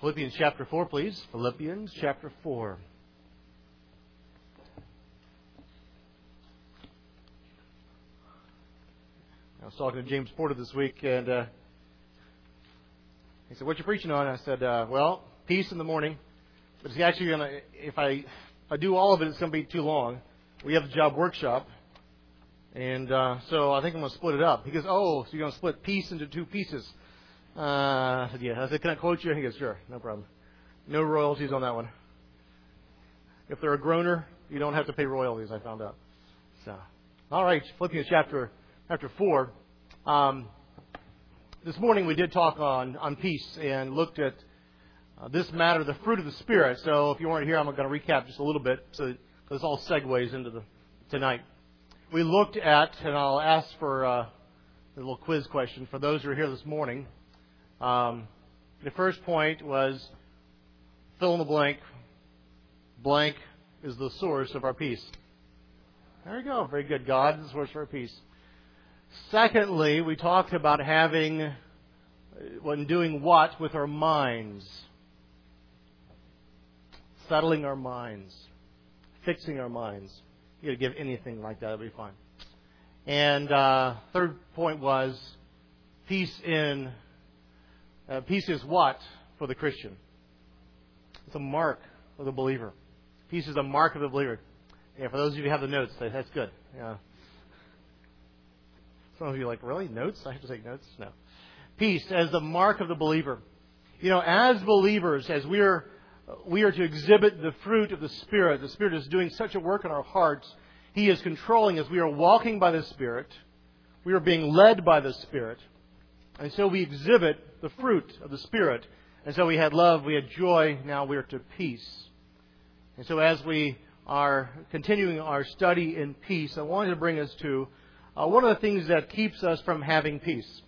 Philippians chapter 4, please. Philippians chapter 4. I was talking to James Porter this week, and he said, "What you preaching on?" I said, "Well, peace in the morning, but it's actually going to, if I do all of it, it's going to be too long. We have the job workshop, and so I think I'm going to split it up." He goes, "Oh, so you're going to split peace into two pieces?" I said, "Yeah." I said, "Can I quote you?" He goes, "Sure, no problem. No royalties on that one. If they're a groaner, you don't have to pay royalties," I found out. So, all right, Philippians chapter 4. This morning we did talk on peace and looked at this matter, the fruit of the Spirit. So if you weren't here, I'm going to recap just a little bit, so this all segues into tonight. We looked at, and I'll ask for a little quiz question for those who are here this morning. The first point was fill in the blank. Blank is the source of our peace. There you go. Very good. God is the source of our peace. Secondly, we talked about doing what with our minds. Settling our minds. Fixing our minds. You could give anything like that, it'll be fine. And third point was peace is what for the Christian? It's a mark of the believer. Peace is a mark of the believer. Yeah, for those of you who have the notes, that's good. Yeah. Some of you are like, really? Notes? I have to take notes? No. Peace as the mark of the believer. You know, as believers, as we are to exhibit the fruit of the Spirit is doing such a work in our hearts. He is controlling us. We are walking by the Spirit. We are being led by the Spirit. And so we exhibit the fruit of the Spirit. And so we had love, we had joy, now we are to peace. And so as we are continuing our study in peace, I wanted to bring us to one of the things that keeps us from having peace.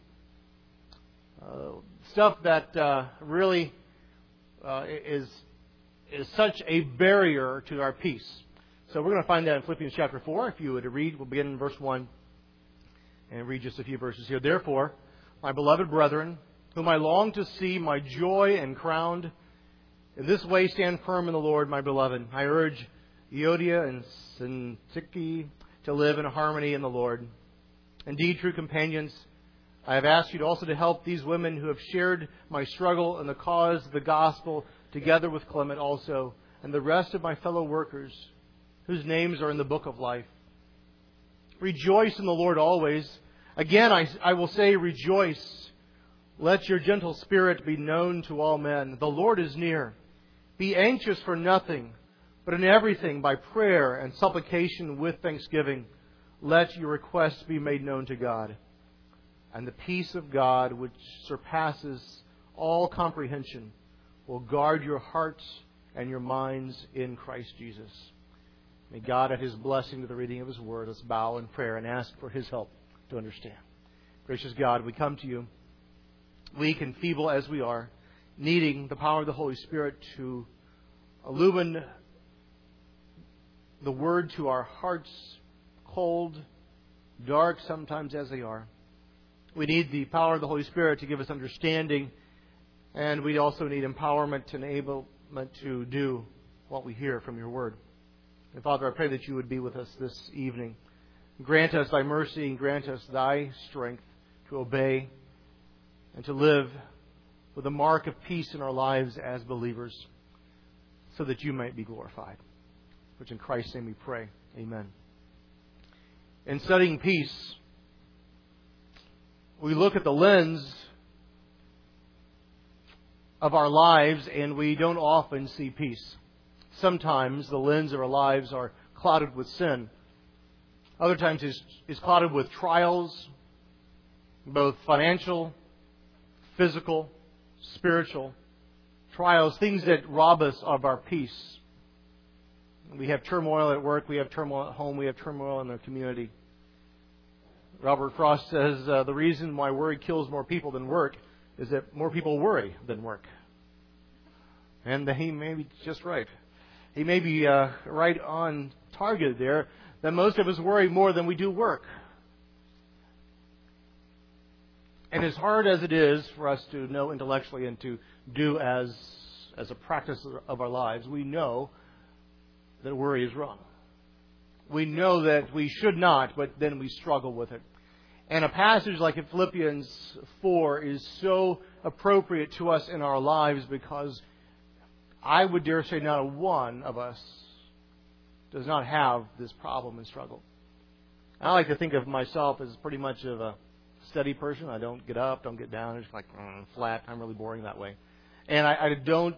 Stuff that really is such a barrier to our peace. So we're going to find that in Philippians chapter 4. If you would read, we'll begin in verse 1 and read just a few verses here. "Therefore, my beloved brethren, whom I long to see my joy and crowned, in this way stand firm in the Lord, my beloved. I urge Euodia and Syntyche to live in harmony in the Lord. Indeed, true companions, I have asked you also to help these women who have shared my struggle in the cause of the gospel, together with Clement also, and the rest of my fellow workers, whose names are in the book of life. Rejoice in the Lord always. Again, I will say rejoice. Let your gentle spirit be known to all men. The Lord is near. Be anxious for nothing, but in everything by prayer and supplication with thanksgiving, let your requests be made known to God. And the peace of God, which surpasses all comprehension, will guard your hearts and your minds in Christ Jesus." May God add His blessing to the reading of His Word. Let's bow in prayer and ask for His help to understand. Gracious God, we come to You, weak and feeble as we are, needing the power of the Holy Spirit to illumine the Word to our hearts, cold, dark sometimes as they are. We need the power of the Holy Spirit to give us understanding, and we also need empowerment and enablement to do what we hear from Your Word. And Father, I pray that You would be with us this evening. Grant us Thy mercy and grant us Thy strength to obey and to live with a mark of peace in our lives as believers, so that You might be glorified. Which in Christ's name we pray. Amen. In studying peace, we look at the lens of our lives and we don't often see peace. Sometimes the lens of our lives are clouded with sin. Other times it's clouded with trials, both financial, physical, spiritual trials, things that rob us of our peace. We have turmoil at work, we have turmoil at home, we have turmoil in the community. Robert Frost says the reason why worry kills more people than work is that more people worry than work. And he may be just right. He may be right on target there, that most of us worry more than we do work. And as hard as it is for us to know intellectually and to do as as a practice of our lives, we know that worry is wrong. We know that we should not, but then we struggle with it. And a passage like in Philippians 4 is so appropriate to us in our lives because I would dare say not a one of us does not have this problem and struggle. I like to think of myself as pretty much of a steady person. I don't get up, don't get down. It's like flat. I'm really boring that way. And I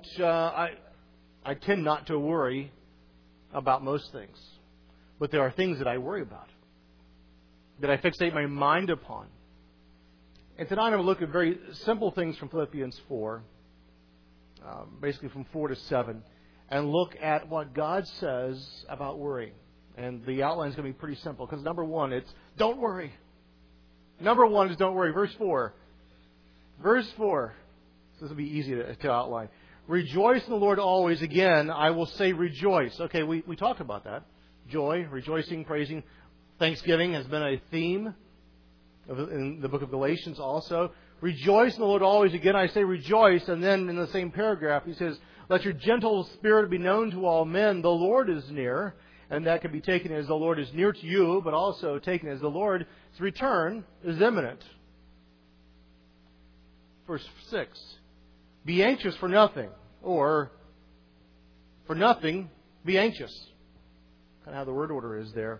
tend not to worry about most things. But there are things that I worry about, that I fixate my mind upon. And tonight I'm going to look at very simple things from Philippians 4, basically from 4 to 7, and look at what God says about worry. And the outline is going to be pretty simple, because number one, it's don't worry. Number one is don't worry. Verse 4. Verse 4. This will be easy to outline. Rejoice in the Lord always. Again, I will say rejoice. Okay, we talked about that. Joy, rejoicing, praising. Thanksgiving has been a theme in the book of Galatians also. Rejoice in the Lord always. Again, I say rejoice. And then in the same paragraph, he says, let your gentle spirit be known to all men. The Lord is near. And that can be taken as the Lord is near to you, but also taken as the Lord's return is imminent. Verse 6. Be anxious for nothing. Or, for nothing, be anxious. Kind of how the word order is there.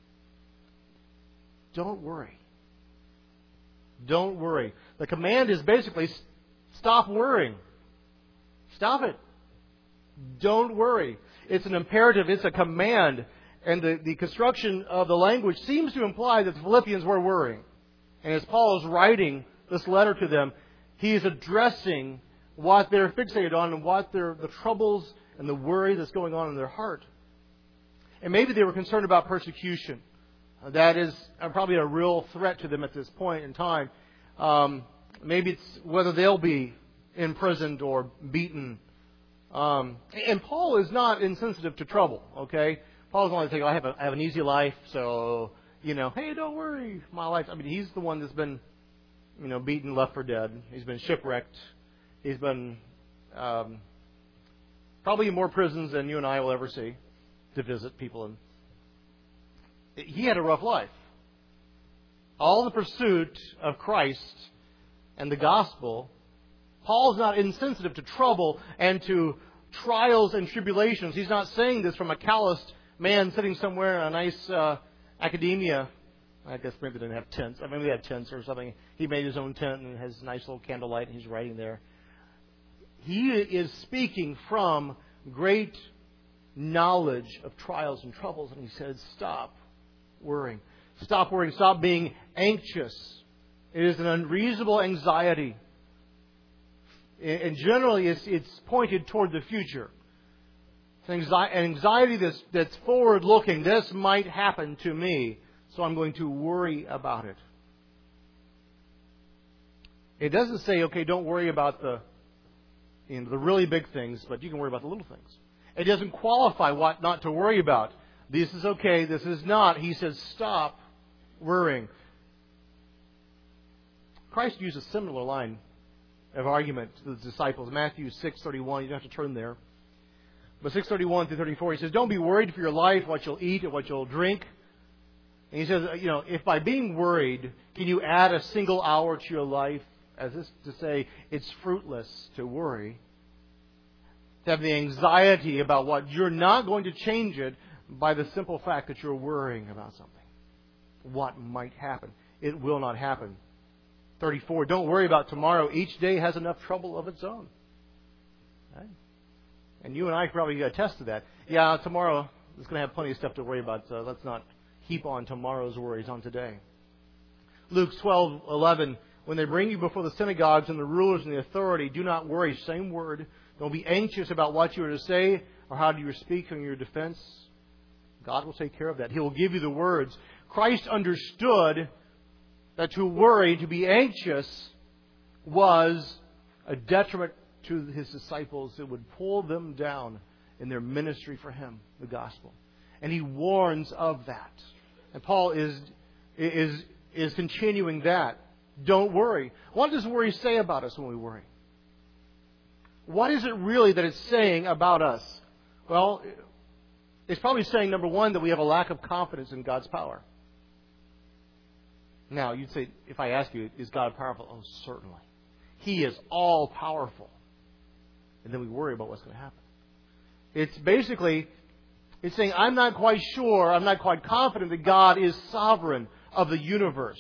Don't worry. Don't worry. The command is basically stop worrying. Stop it. Don't worry. It's an imperative. It's a command. And the construction of the language seems to imply that the Philippians were worrying. And as Paul is writing this letter to them, he is addressing what they're fixated on and what the troubles and the worry that's going on in their heart. And maybe they were concerned about persecution. That is probably a real threat to them at this point in time. Maybe it's whether they'll be imprisoned or beaten. And Paul is not insensitive to trouble, okay? Paul's only thinking, I have an easy life, so, hey, don't worry, my life. I mean, he's the one that's been, beaten, left for dead. He's been shipwrecked. He's been probably in more prisons than you and I will ever see to visit people in. He had a rough life. All the pursuit of Christ and the gospel, Paul's not insensitive to trouble and to trials and tribulations. He's not saying this from a calloused man sitting somewhere in a nice academia. I guess maybe they didn't have tents. I mean, they had tents or something. He made his own tent and has a nice little candlelight and he's writing there. He is speaking from great knowledge of trials and troubles, and he says, stop worrying. Stop worrying. Stop being anxious. It is an unreasonable anxiety. And generally, it's pointed toward the future. It's an anxiety that's forward-looking. This might happen to me, so I'm going to worry about it. It doesn't say, okay, don't worry about the really big things, but you can worry about the little things. It doesn't qualify what not to worry about. This is okay, this is not. He says, stop worrying. Christ used a similar line of argument to the disciples. Matthew 6:31, you don't have to turn there. But 6:31 through 34, he says, don't be worried for your life, what you'll eat or what you'll drink. And he says, if by being worried, can you add a single hour to your life? As this to say, it's fruitless to worry. To have the anxiety about what you're not going to change it by the simple fact that you're worrying about something. What might happen? It will not happen. 34, don't worry about tomorrow. Each day has enough trouble of its own. Right? And you and I probably attest to that. Yeah, tomorrow is going to have plenty of stuff to worry about, so let's not heap on tomorrow's worries on today. Luke 12:11, when they bring you before the synagogues and the rulers and the authority, do not worry. Same word. Don't be anxious about what you are to say or how you speak in your defense. God will take care of that. He will give you the words. Christ understood that to worry, to be anxious, was a detriment to His disciples. It would pull them down in their ministry for Him, the gospel. And He warns of that. And Paul is continuing that. Don't worry. What does worry say about us when we worry? what is it really that it's saying about us? Well, it's probably saying, number one, that we have a lack of confidence in God's power. Now, you'd say, if I ask you, is God powerful? Oh, certainly. He is all powerful. And then we worry about what's going to happen. It's basically, it's saying, I'm not quite sure, I'm not quite confident that God is sovereign of the universe.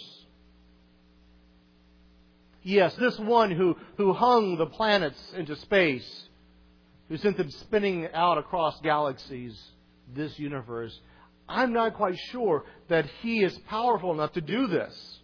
Yes, this one who hung the planets into space, who sent them spinning out across galaxies, this universe, I'm not quite sure that He is powerful enough to do this.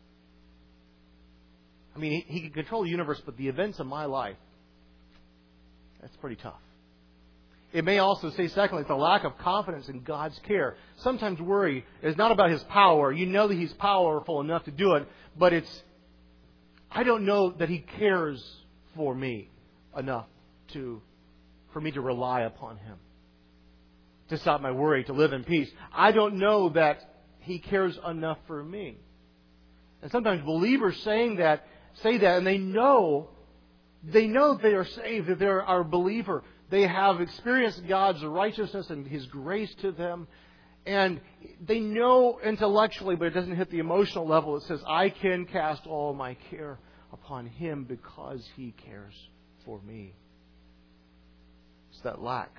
I mean, He can control the universe, but the events of my life, that's pretty tough. It may also say, secondly, it's a lack of confidence in God's care. Sometimes worry is not about His power. You know that He's powerful enough to do it, but it's, I don't know that He cares for me enough for me to rely upon Him, to stop my worry, to live in peace. I don't know that He cares enough for me. And sometimes believers say that, and they know they are saved, that they're a believer. They have experienced God's righteousness and His grace to them. And they know intellectually, but it doesn't hit the emotional level. It says, I can cast all my care upon Him because He cares for me. It's that lack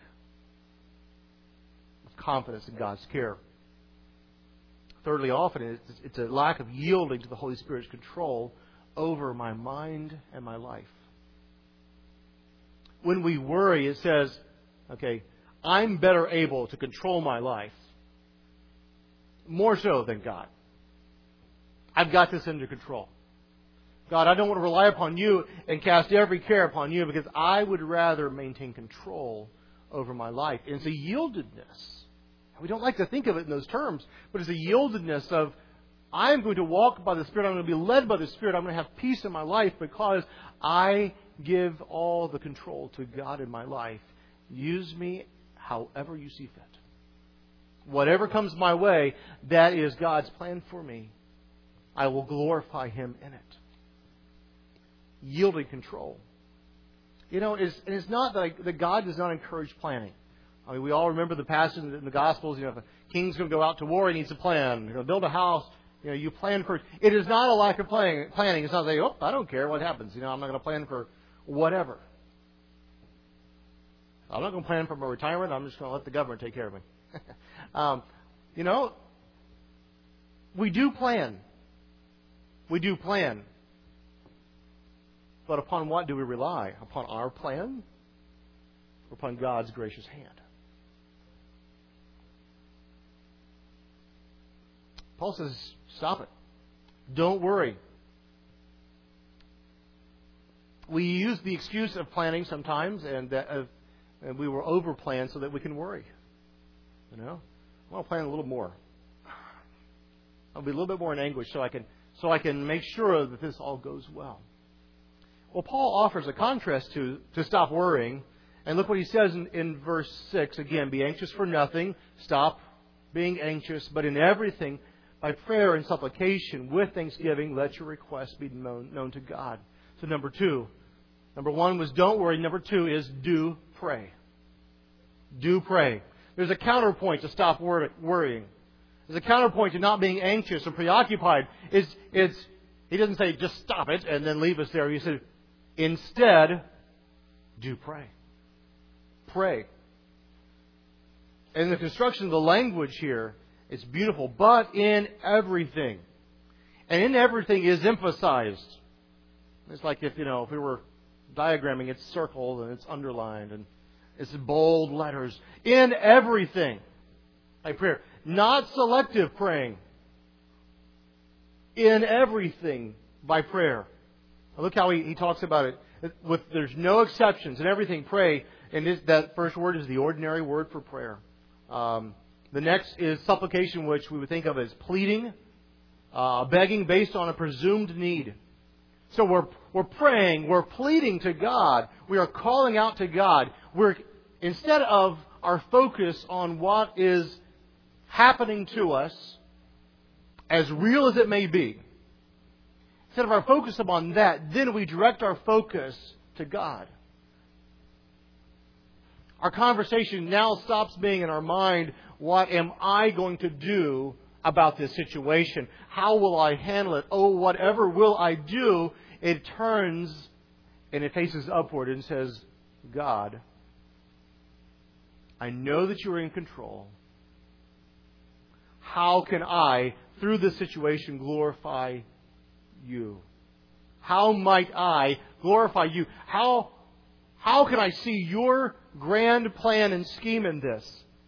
of confidence in God's care. Thirdly, often it's a lack of yielding to the Holy Spirit's control over my mind and my life. When we worry, it says, okay, I'm better able to control my life, more so than God. I've got this under control. God, I don't want to rely upon You and cast every care upon You, because I would rather maintain control over my life. And it's a yieldedness. We don't like to think of it in those terms, but it's a yieldedness of, I'm going to walk by the Spirit, I'm going to be led by the Spirit, I'm going to have peace in my life because I give all the control to God in my life. Use me however You see fit. Whatever comes my way, that is God's plan for me. I will glorify Him in it. Yielding control. You know, it's not that God does not encourage planning. I mean, we all remember the passage in the Gospels. You know, if a king's going to go out to war, he needs a plan. You know, build a house. You know, you plan for it. It is not a lack of planning. It's not saying, I don't care what happens. You know, I'm not going to plan for whatever. I'm not going to plan for my retirement. I'm just going to let the government take care of me. You know, we do plan. We do plan. But upon what do we rely? Upon our plan? Or upon God's gracious hand? Paul says, stop it. Don't worry. We use the excuse of planning sometimes, and we were over-planned so that we can worry. You know, I want to plan a little more. I'll be a little bit more in anguish so I can make sure that this all goes well. Well, Paul offers a contrast to stop worrying. And look what he says in verse 6. Again, be anxious for nothing. Stop being anxious. But in everything, by prayer and supplication, with thanksgiving, let your requests be known to God. So number 2. Number 1 was don't worry. Number 2 is do pray. Do pray. There's a counterpoint to stop worrying. There's a counterpoint to not being anxious or preoccupied. He doesn't say just stop it and then leave us there. He said, instead, do pray. Pray. And the construction of the language here is beautiful. But in everything. And in everything is emphasized. It's like if we were diagramming, it's circled and it's underlined and it's bold letters. In everything. By prayer. Not selective praying. In everything by prayer. Now look how he talks about it. There's no exceptions. In everything, pray. And that first word is the ordinary word for prayer. The next is supplication, which we would think of as pleading, begging based on a presumed need. So we're praying, we're pleading to God, we are calling out to God. Instead of our focus on what is happening to us, as real as it may be, instead of our focus upon that, then we direct our focus to God. Our conversation now stops being in our mind, what am I going to do about this situation? How will I handle it? Oh, whatever will I do? It turns and it faces upward and says, God, I know that you are in control. How can I, through this situation, glorify you? How might I glorify you? How can I see your grand plan and scheme in this?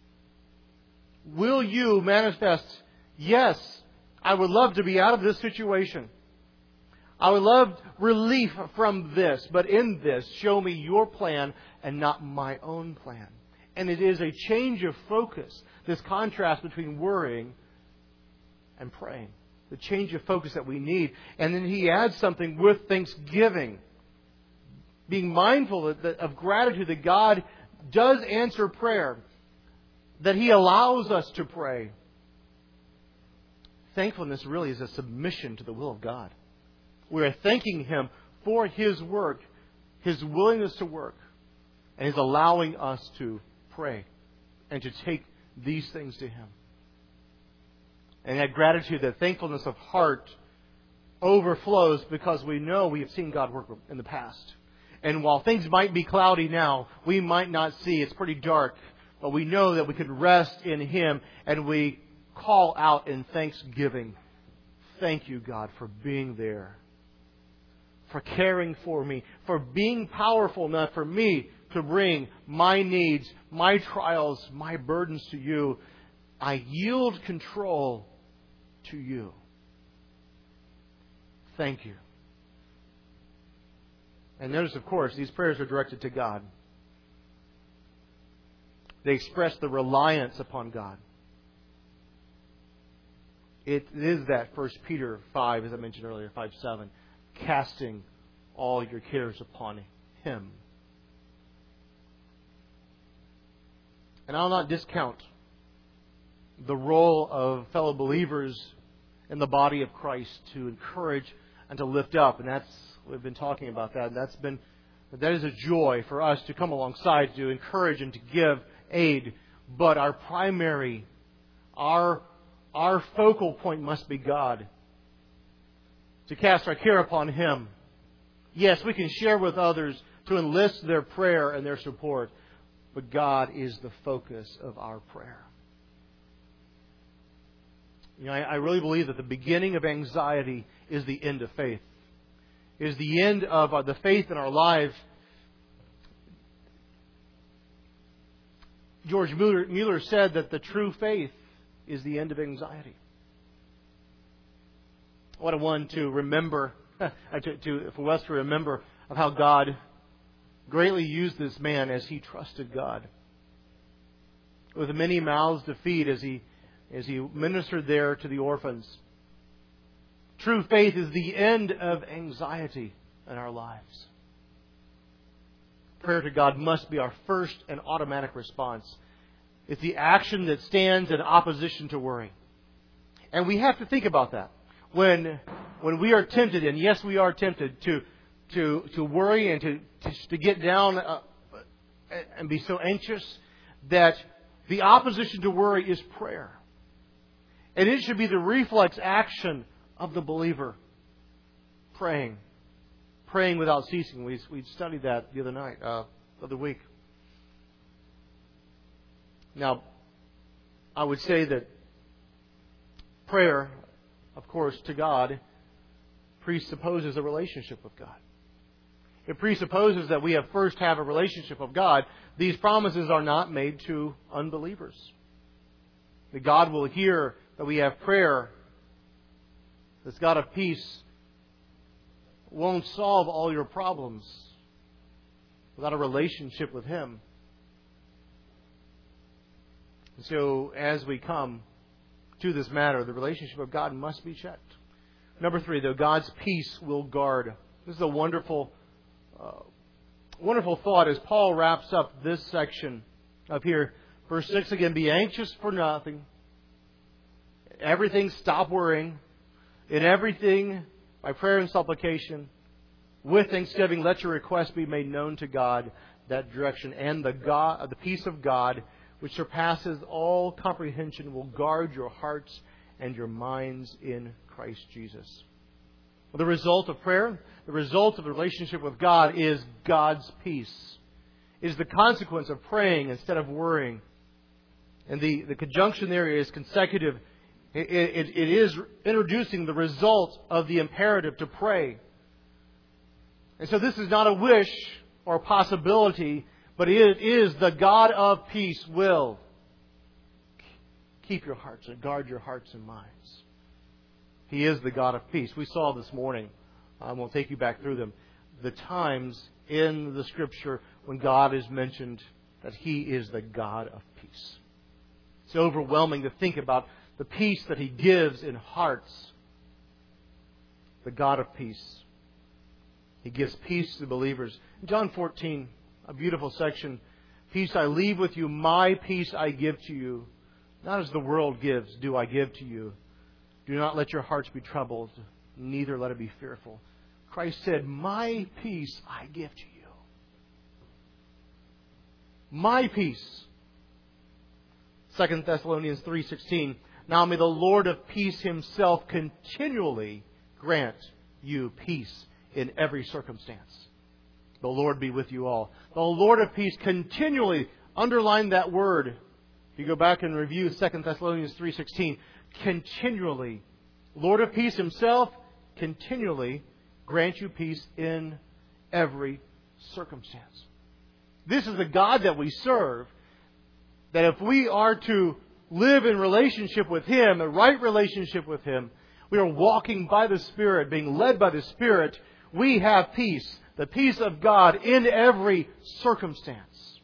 Will you manifest, yes, I would love to be out of this situation. I would love relief from this, but in this, show me your plan and not my own plan. And it is a change of focus, this contrast between worrying and praying. The change of focus that we need. And then he adds something with thanksgiving. Being mindful of gratitude that God does answer prayer. That He allows us to pray. Thankfulness really is a submission to the will of God. We are thanking Him for His work, His willingness to work, and His allowing us to pray and to take these things to Him. And that gratitude, that thankfulness of heart overflows because we know we have seen God work in the past. And while things might be cloudy now, we might not see, it's pretty dark, but we know that we can rest in Him and we call out in thanksgiving. Thank you, God, for being there, for caring for me, for being powerful enough for me to bring my needs, my trials, my burdens to you. I yield control to you. Thank you. And notice, of course, these prayers are directed to God. They express the reliance upon God. It is that 1 Peter 5, as I mentioned earlier, 5:7, casting all your cares upon Him. And I'll not discount the role of fellow believers in the body of Christ to encourage and to lift up. And we've been talking about that. And that is a joy for us to come alongside, to encourage and to give aid. But our primary, our focal point must be God. To cast our care upon Him. Yes, we can share with others to enlist their prayer and their support. But God is the focus of our prayer. You know, I really believe that the beginning of anxiety is the end of faith. Is the end of the faith in our lives. George Mueller said that the true faith is the end of anxiety. What a one to remember, for us to remember of how God greatly used this man as he trusted God. With many mouths to feed as he ministered there to the orphans. True faith is the end of anxiety in our lives. Prayer to God must be our first and automatic response. It's the action that stands in opposition to worry. And we have to think about that. When we are tempted, and yes, we are tempted to worry and to get down and be so anxious, that the opposition to worry is prayer. And it should be the reflex action of the believer. Praying without ceasing. We studied that the other week. Now, I would say that prayer, of course, to God, presupposes a relationship with God. It presupposes that we first have a relationship with God. These promises are not made to unbelievers. That God will hear that we have prayer. This God of peace won't solve all your problems without a relationship with Him. And so, as we come to this matter, the relationship of God must be checked. Number 3, though, God's peace will guard. This is a wonderful thought as Paul wraps up this section up here. Verse 6 again, be anxious for nothing. Everything, stop worrying. In everything, by prayer and supplication, with thanksgiving, let your requests be made known to God. that direction. And the peace of God, which surpasses all comprehension, will guard your hearts and your minds in Christ Jesus. Well, the result of prayer, the result of the relationship with God is God's peace. It is the consequence of praying instead of worrying. And the conjunction there is consecutive. It is introducing the result of the imperative to pray. And so this is not a wish or a possibility, but it is the God of peace will keep your hearts and guard your hearts and minds. He is the God of peace. We saw this morning, I won't take you back through them, the times in the Scripture when God is mentioned that He is the God of peace. It's overwhelming to think about the peace that He gives in hearts. The God of peace. He gives peace to believers. In John 14, a beautiful section. Peace I leave with you, my peace I give to you. Not as the world gives, do I give to you. Do not let your hearts be troubled, neither let it be fearful. Christ said, my peace I give to you. My peace. 2 Thessalonians 3:16. Now may the Lord of peace Himself continually grant you peace in every circumstance. The Lord be with you all. The Lord of peace continually, underline that word. If you go back and review 2 Thessalonians 3:16, continually. Lord of peace Himself continually grant you peace in every circumstance. This is the God that we serve, that if we are to live in relationship with Him, a right relationship with Him, we are walking by the Spirit, being led by the Spirit, we have peace, the peace of God in every circumstance.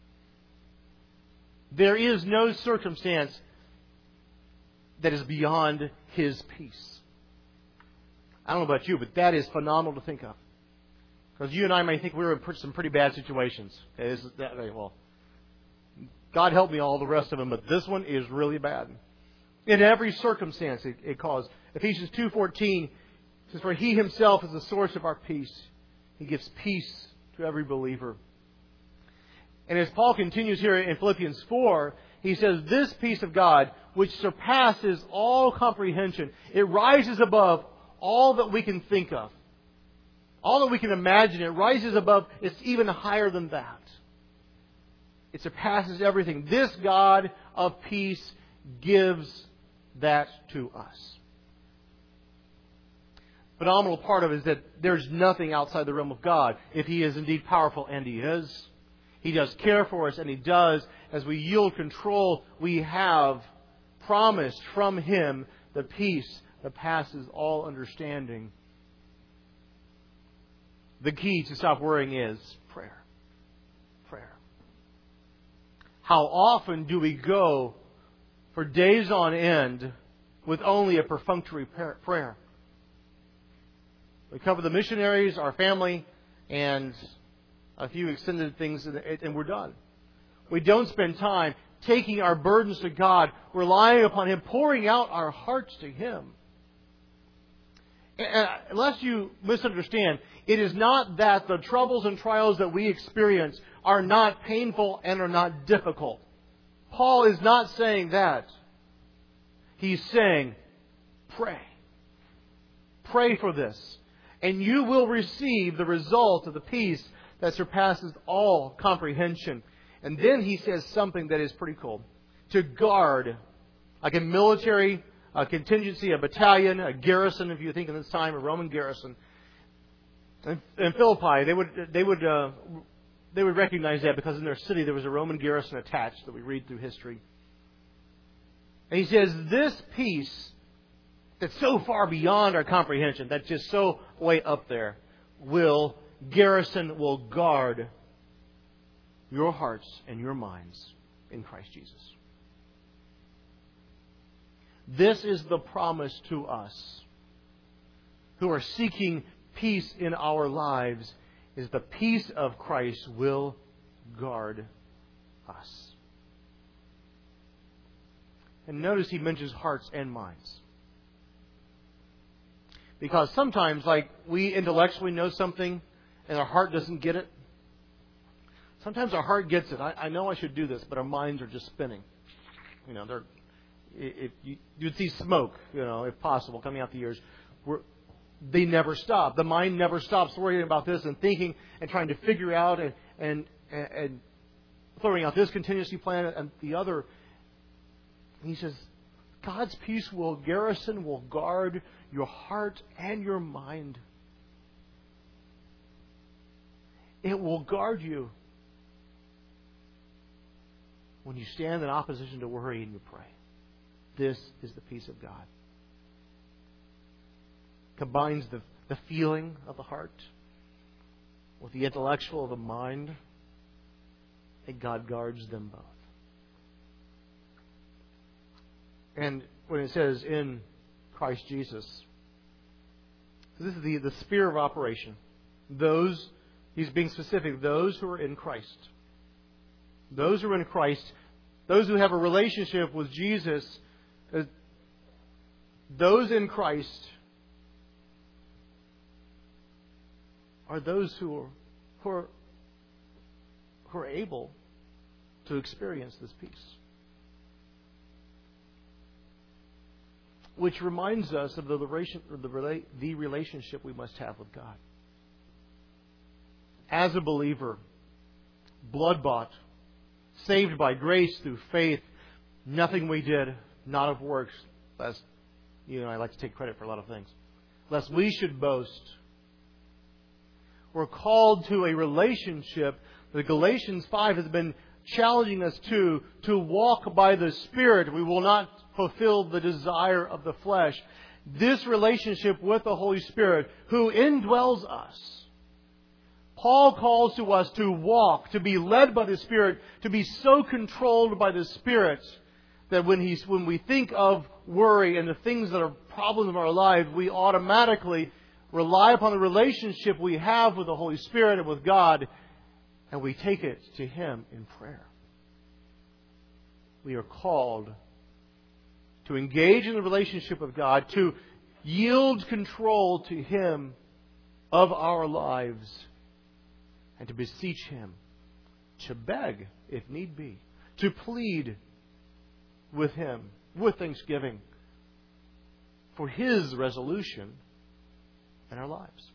There is no circumstance that is beyond His peace. I don't know about you, but that is phenomenal to think of. Because you and I may think we're in some pretty bad situations. Well, God help me all the rest of them, but this one is really bad. In every circumstance it caused. Ephesians 2:14 says, for He Himself is the source of our peace. He gives peace to every believer. And as Paul continues here in Philippians 4, he says, this peace of God, which surpasses all comprehension, it rises above all that we can think of. All that we can imagine, it rises above, it's even higher than that. It surpasses everything. This God of peace gives that to us. Phenomenal part of it is that there's nothing outside the realm of God. If He is indeed powerful, and He is, He does care for us, and He does. As we yield control, we have promised from Him the peace that passes all understanding. The key to stop worrying is prayer. Prayer. How often do we go for days on end with only a perfunctory prayer? We cover the missionaries, our family, and a few extended things, and we're done. We don't spend time taking our burdens to God, relying upon Him, pouring out our hearts to Him. And unless you misunderstand, it is not that the troubles and trials that we experience are not painful and are not difficult. Paul is not saying that. He's saying, pray. Pray for this. And you will receive the result of the peace that surpasses all comprehension. And then he says something that is pretty cool. To guard, like a military contingency, a battalion, a garrison, if you think in this time, a Roman garrison. In Philippi, they would recognize that because in their city there was a Roman garrison attached that we read through history. And he says, this peace that's so far beyond our comprehension, that's just so way up there, will guard your hearts and your minds in Christ Jesus. This is the promise to us who are seeking peace in our lives, is the peace of Christ will guard us. And notice he mentions hearts and minds. Because sometimes, like, we intellectually know something and our heart doesn't get it. Sometimes our heart gets it. I know I should do this, but our minds are just spinning. You know, you'd see smoke, if possible, coming out the ears. They never stop. The mind never stops worrying about this and thinking and trying to figure out and throwing out this contingency plan and the other. And he says, God's peace will garrison, will guard your heart and your mind. It will guard you when you stand in opposition to worry and you pray. This is the peace of God. Combines the feeling of the heart with the intellectual of the mind, and God guards them both. And when it says in Christ Jesus, this is the sphere of operation. Those, he's being specific, those who are in Christ. Those who are in Christ, those who have a relationship with Jesus, those in Christ are those who are able to experience this peace. Which reminds us of the relationship we must have with God. As a believer, blood-bought, saved by grace through faith, nothing we did, not of works, lest, I like to take credit for a lot of things, lest we should boast. We're called to a relationship that Galatians 5 has been challenging us to walk by the Spirit. We will not fulfill the desire of the flesh. This relationship with the Holy Spirit, who indwells us. Paul calls to us to walk, to be led by the Spirit, to be so controlled by the Spirit that when we think of worry and the things that are problems of our lives, we automatically rely upon the relationship we have with the Holy Spirit and with God, and we take it to Him in prayer. We are called to engage in the relationship with God, to yield control to Him of our lives, and to beseech Him, to beg, if need be, to plead with Him, with thanksgiving, for His resolution in our lives.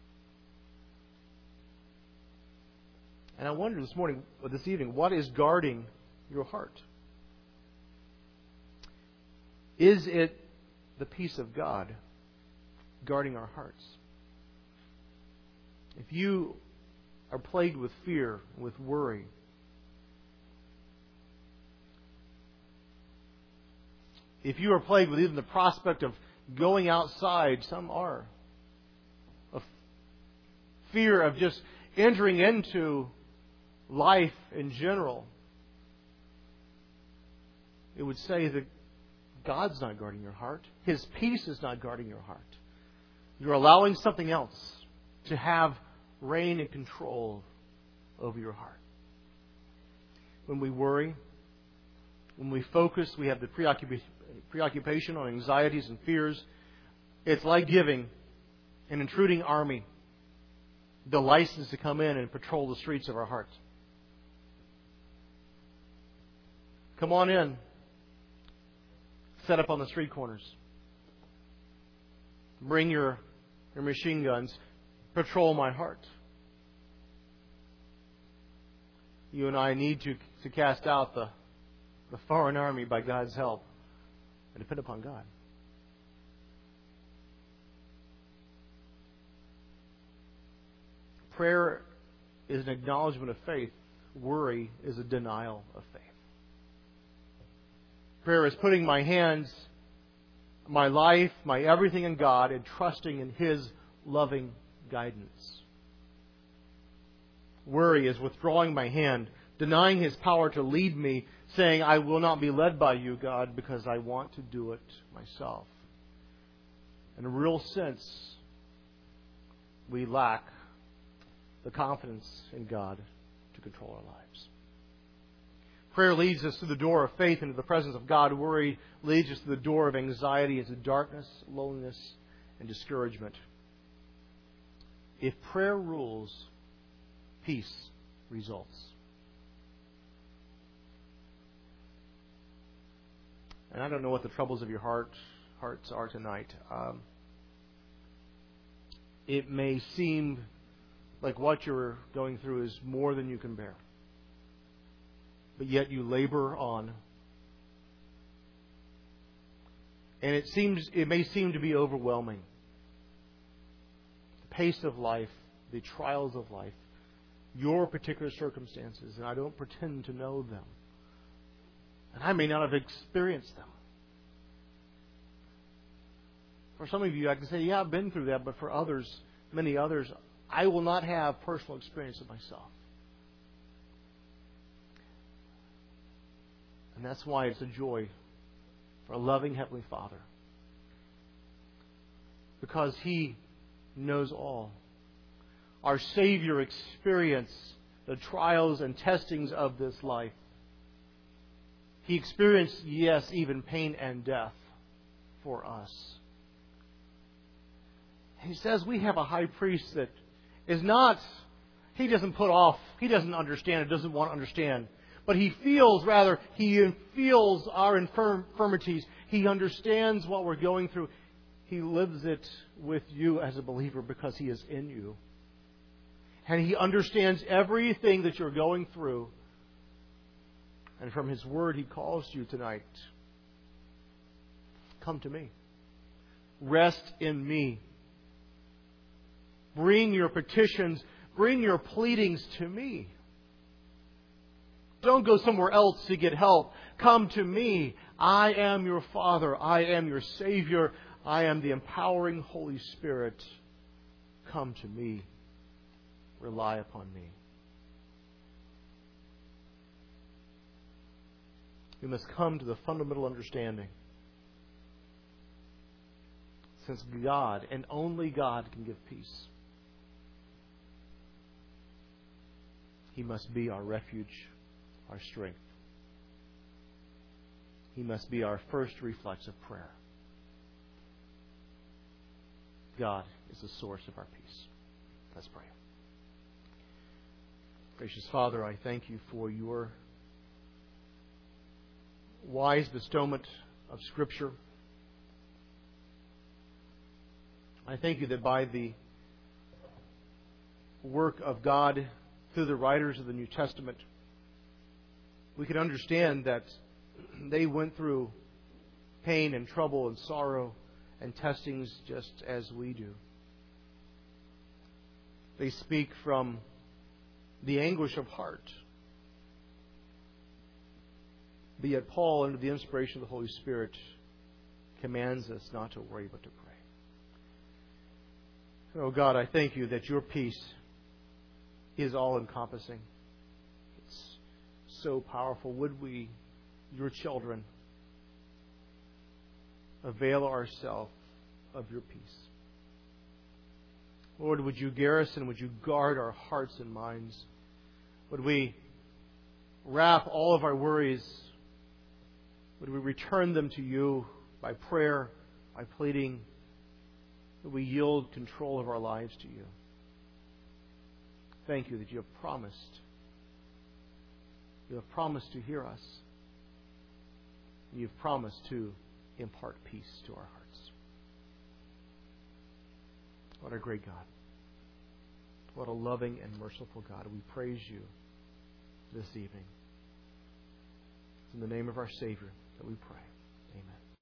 And I wonder this evening, what is guarding your heart? Is it the peace of God guarding our hearts? If you are plagued with fear, with worry, if you are plagued with even the prospect of going outside, some are, of fear of just entering into life in general, it would say that God's not guarding your heart. His peace is not guarding your heart. You're allowing something else to have reign and control over your heart. When we worry, when we focus, we have the preoccupation on anxieties and fears. It's like giving an intruding army the license to come in and patrol the streets of our hearts. Come on in. Set up on the street corners. Bring your machine guns. Patrol my heart. You and I need to cast out the foreign army by God's help and depend upon God. Prayer is an acknowledgement of faith. Worry is a denial of faith. Prayer is putting my hands, my life, my everything in God and trusting in His loving guidance. Worry is withdrawing my hand, denying His power to lead me, saying, I will not be led by you, God, because I want to do it myself. In a real sense, we lack the confidence in God to control our lives. Prayer leads us to the door of faith into the presence of God. Worry leads us to the door of anxiety, into darkness, loneliness, and discouragement. If prayer rules, peace results. And I don't know what the troubles of your hearts are tonight. It may seem like what you're going through is more than you can bear. But yet you labor on. And it may seem to be overwhelming. The pace of life, the trials of life, your particular circumstances, and I don't pretend to know them. And I may not have experienced them. For some of you, I can say, yeah, I've been through that, but for others, many others, I will not have personal experience of myself. And that's why it's a joy for a loving Heavenly Father. Because He knows all. Our Savior experienced the trials and testings of this life. He experienced, yes, even pain and death for us. He says we have a high priest that is not, he doesn't put off, he doesn't understand, it doesn't want to understand. But he feels our infirmities. He understands what we're going through. He lives it with you as a believer because He is in you. And He understands everything that you're going through. And from His Word, He calls you tonight. Come to me. Rest in me. Bring your petitions, bring your pleadings to me. Don't go somewhere else to get help. Come to me. I am your Father. I am your Savior. I am the empowering Holy Spirit. Come to me. Rely upon me. We must come to the fundamental understanding. Since God and only God can give peace, He must be our refuge, our strength. He must be our first reflex of prayer. God is the source of our peace. Let's pray. Gracious Father, I thank You for Your wise bestowment of Scripture. I thank You that by the work of God through the writers of the New Testament, we can understand that they went through pain and trouble and sorrow and testings just as we do. They speak from the anguish of heart. But yet Paul, under the inspiration of the Holy Spirit, commands us not to worry but to pray. Oh God, I thank You that Your peace is all-encompassing. It's so powerful. Would we, Your children, avail ourselves of Your peace? Lord, would You garrison, would You guard our hearts and minds? Would we wrap all of our worries, would we return them to You by prayer, by pleading? Would we yield control of our lives to You? Thank You that You have promised. You have promised to hear us. You have promised to impart peace to our hearts. What a great God. What a loving and merciful God. We praise You this evening. It's in the name of our Savior that we pray.